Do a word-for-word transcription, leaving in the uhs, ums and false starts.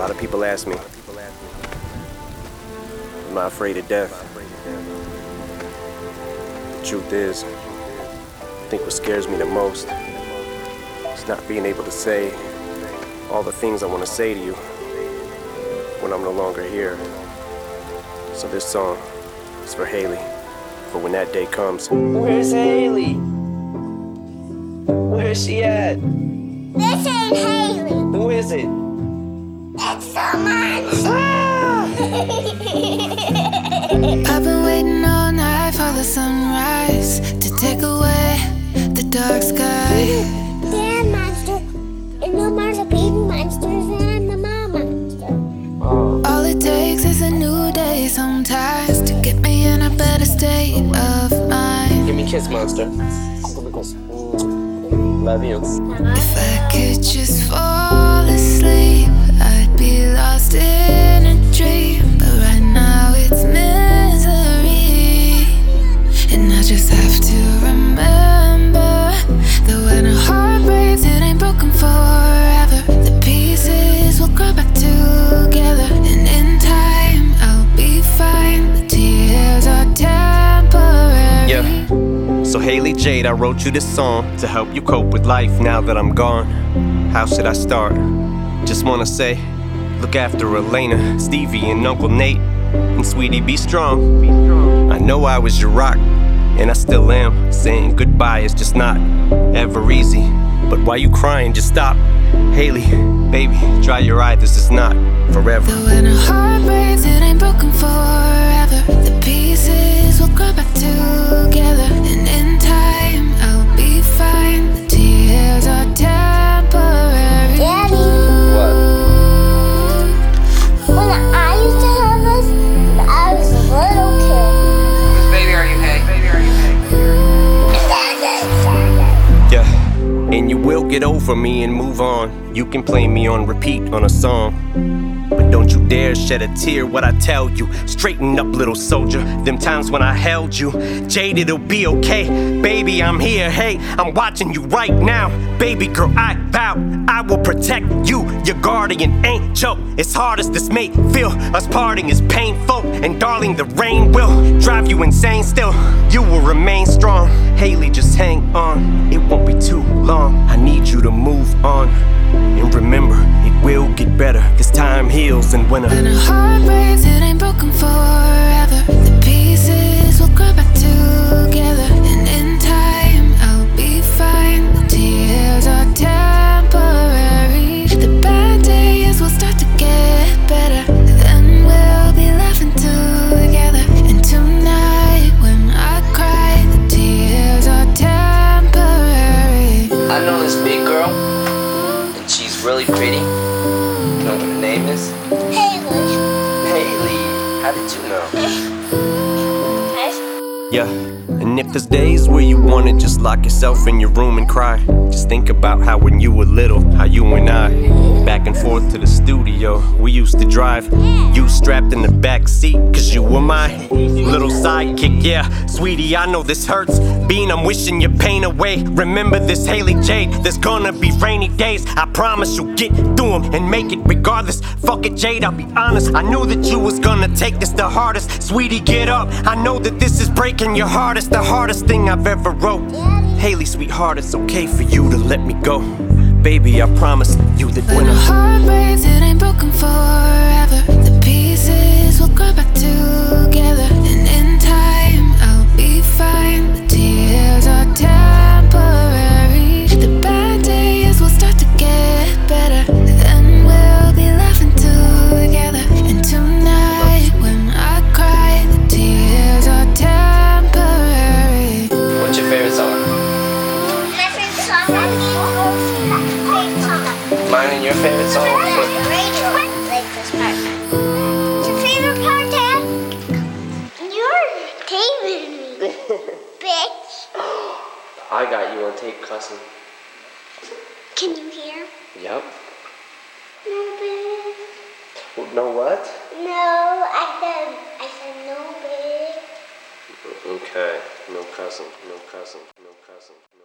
lot of people ask me, am I afraid of death? The truth is, I think what scares me the most is not being able to say all the things I want to say to you when I'm no longer here. So this song is for Haley, for when that day comes. Where's Haley? Where's she at? This ain't Haley. Who is it? It's someone. Ah! I've been waiting all night for the sunrise to take away the dark sky. They're a monster. And no more the baby monsters, and I'm the mom monster. Oh. All it takes is a new day sometimes to get me in a better state of mind. Give me a kiss, monster. Love you. If I could just fall asleep, I'd be lost in a dream. But right now it's misery, and I just have to remember that when a heart breaks, it ain't broken forever. The pieces will grow back together, and in time I'll be fine. The tears are temporary. Yeah. So Haley Jade, I wrote you this song to help you cope with life now that I'm gone. How should I start? Just wanna say, look after Elena, Stevie, and Uncle Nate. And sweetie, be strong. I know I was your rock, and I still am. Saying goodbye is just not ever easy. But why you crying? Just stop. Haley, baby, dry your eye, this is not forever. That when a heart breaks, it ain't broken forever. The pieces will grow back together, and in time I'll be fine. The tears are temporary. Daddy. What? When I used to have this, I was a little kid. Baby, are you hay? Baby, are you hay? Yeah, and you will get over me and move on. You can play me on repeat on a song, but don't you dare shed a tear what I tell you. Straighten up, little soldier. Them times when I held you, Jade, it'll be okay. Baby, I'm here, hey, I'm watching you right now. Baby girl, I vow I will protect you. Your guardian angel. As hard as this may feel, us parting is painful. And darling, the rain will drive you insane still. You will remain strong. Haley, just hang on. It won't be too long. I need you to move on. And remember, it will get better, cause time heals in winter. When a heart breaks, it ain't broken forever. The pieces will grow back together, and in time I'll be fine. The tears are temporary. The bad days will start to get better, then we'll be laughing together. And tonight when I cry, the tears are temporary. I know this big girl, and she's really pretty. You know what her name is? Haley. Haley. How did you know? Yeah, and if there's days where you wanna just lock yourself in your room and cry, just think about how when you were little, how you and I, back and forth to the studio, we used to drive. You strapped in the back seat, cause you were my little sidekick. Yeah, sweetie, I know this hurts. Bean, I'm wishing your pain away. Remember this, Haley Jade, there's gonna be rainy days. I promise you'll get through them and make it regardless. Fuck it, Jade, I'll be honest, I knew that you was gonna take this the hardest. Sweetie, get up, I know that this is breaking your heart. It's the hardest thing I've ever wrote. Haley, sweetheart, it's okay for you to let me go. Baby, I promise you that when When a I heart breaks, it ain't broken forever. The pieces will grow back together, and in time I'll be fine. The tears are temporary. The bad days will start to get better, then we'll be laughing together. And tonight when I cry, the tears are temporary. What's your favorite song? My favorite song, I need to go see that favorite song. Mine and your favorite song? What? Rachel, like this part. Your favorite part, Dad? You're taping me, bitch. I got you on tape cussing. Can you hear? Yep. No, bitch. No what? No, I said, I said no, bitch. Okay, no cussing, no cussing, no cussing. No